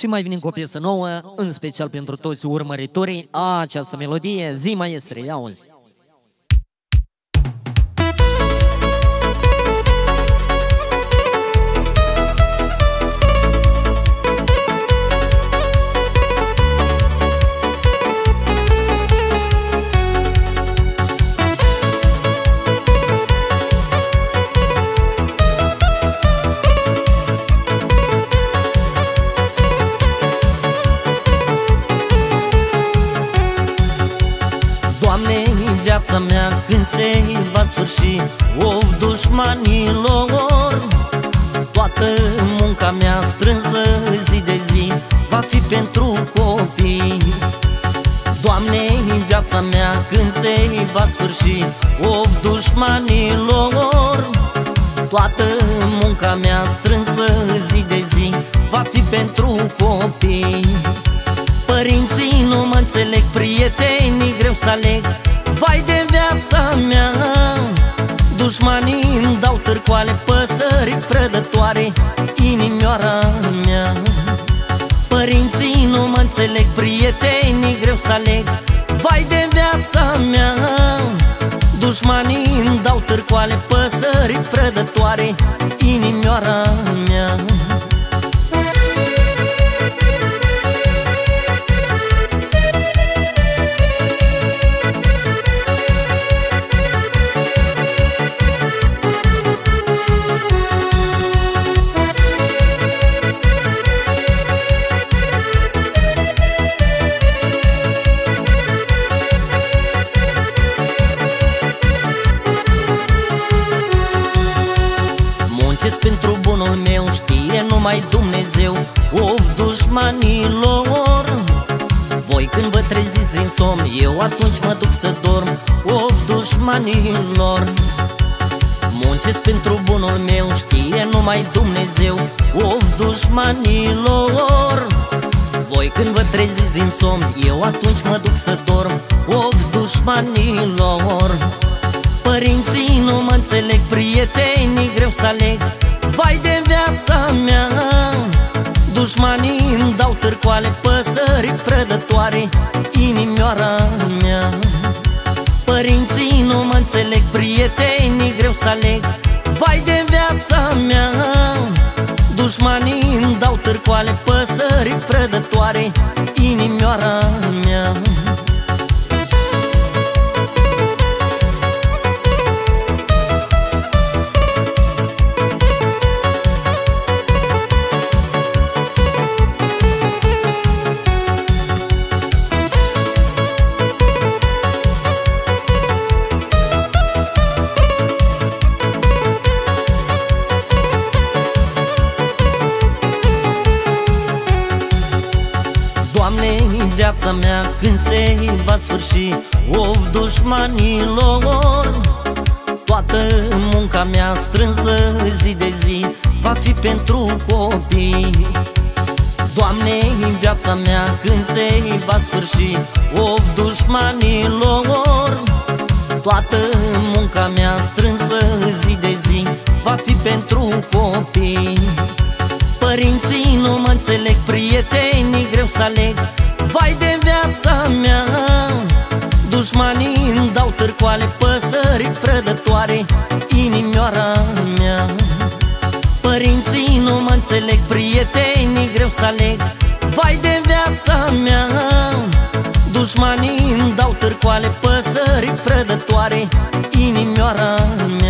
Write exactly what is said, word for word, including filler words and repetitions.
Și mai venim cu o piesă nouă, în special pentru toți urmăritorii a această melodie. Zi, maestre, ia auzi! Viața mea când se va sfârși, of, dușmanilor, toată munca mea strânsă zi de zi va fi pentru copii. Doamne, viața mea când se va sfârși, of, dușmanilor, toată munca mea strânsă zi de zi va fi pentru copii. Părinții nu mă înțeleg, prietenii greu să aleg, vai de viața mea, dușmanii îmi dau târcoale, păsări prădătoare, inimioara mea. Părinții nu mă înțeleg, prietenii greu să aleg, vai de viața mea, dușmanii îmi dau târcoale, păsări prădătoare, inimioara mea. Pentru bunul meu știe numai Dumnezeu, of, dușmanilor, voi când vă treziți din somn, eu atunci mă duc să dorm, of, dușmanilor. Muncesc pentru bunul meu știe numai Dumnezeu, of, dușmanilor, voi când vă treziți din somn, eu atunci mă duc să dorm, of, dușmanilor. Părinții nu mă înțeleg, prietenii greu să aleg, vai de viața mea, dușmanii îmi dau târcoale, păsări prădătoare, inimioara mea. Părinții nu mă înțeleg, prietenii greu să aleg, vai de viața mea, dușmanii îmi dau târcoale, păsări prădătoare, inimioara mea. Viața mea când se va sfârși, of, dușmanilor, toată munca mea strânsă zi de zi va fi pentru copii. Doamne, viața mea când se va sfârși, of, dușmanilor, toată munca mea strânsă zi de zi va fi pentru copii. Părinții nu mă înțeleg, prietenii greu să aleg, vai de viața mea, dușmanii îmi dau târcoale, păsări prădătoare, inimioara mea. Părinții nu mă înțeleg, prietenii greu să aleg, vai de viața mea, dușmanii îmi dau târcoale, păsări prădătoare, inimioara mea.